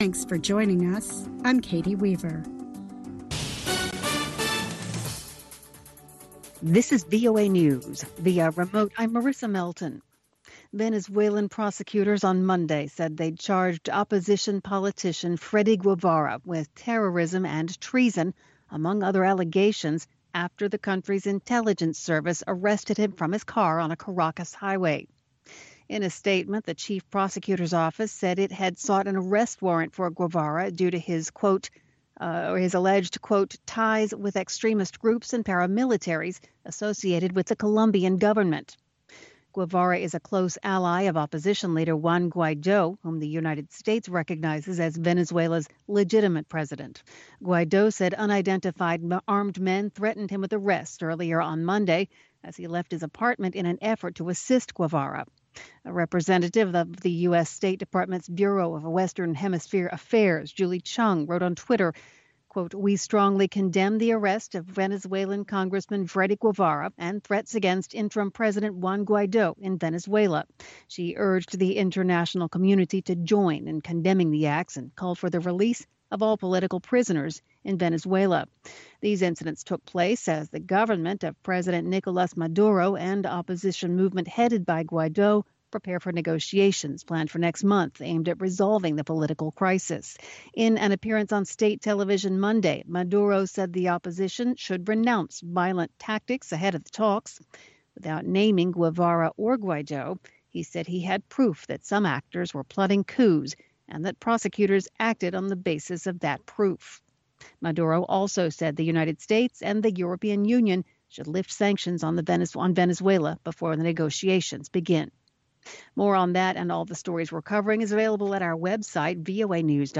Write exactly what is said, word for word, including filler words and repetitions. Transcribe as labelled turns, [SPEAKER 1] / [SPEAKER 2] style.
[SPEAKER 1] Thanks for joining us. I'm Katie Weaver.
[SPEAKER 2] This is V O A News. Via remote, I'm Marissa Melton. Venezuelan prosecutors on Monday said they'd charged opposition politician Freddy Guevara with terrorism and treason, among other allegations, after the country's intelligence service arrested him from his car on a Caracas highway. In a statement, the chief prosecutor's office said it had sought an arrest warrant for Guevara due to his, quote, uh, or his alleged, quote, ties with extremist groups and paramilitaries associated with the Colombian government. Guevara is a close ally of opposition leader Juan Guaido, whom the United States recognizes as Venezuela's legitimate president. Guaido said unidentified armed men threatened him with arrest earlier on Monday as he left his apartment in an effort to assist Guevara. A representative of the U S State Department's Bureau of Western Hemisphere Affairs, Julie Chung, wrote on Twitter, quote, "We strongly condemn the arrest of Venezuelan Congressman Freddy Guevara and threats against interim President Juan Guaido in Venezuela." She urged the international community to join in condemning the acts and called for the release of all political prisoners in Venezuela. These incidents took place as the government of President Nicolas Maduro and opposition movement headed by Guaido prepare for negotiations planned for next month aimed at resolving the political crisis. In an appearance on state television Monday, Maduro said the opposition should renounce violent tactics ahead of the talks. Without naming Guevara or Guaido, he said he had proof that some actors were plotting coups and that prosecutors acted on the basis of that proof. Maduro also said the United States and the European Union should lift sanctions on, the Venez- on Venezuela before the negotiations begin. More on that and all the stories we're covering is available at our website, V O A news dot com.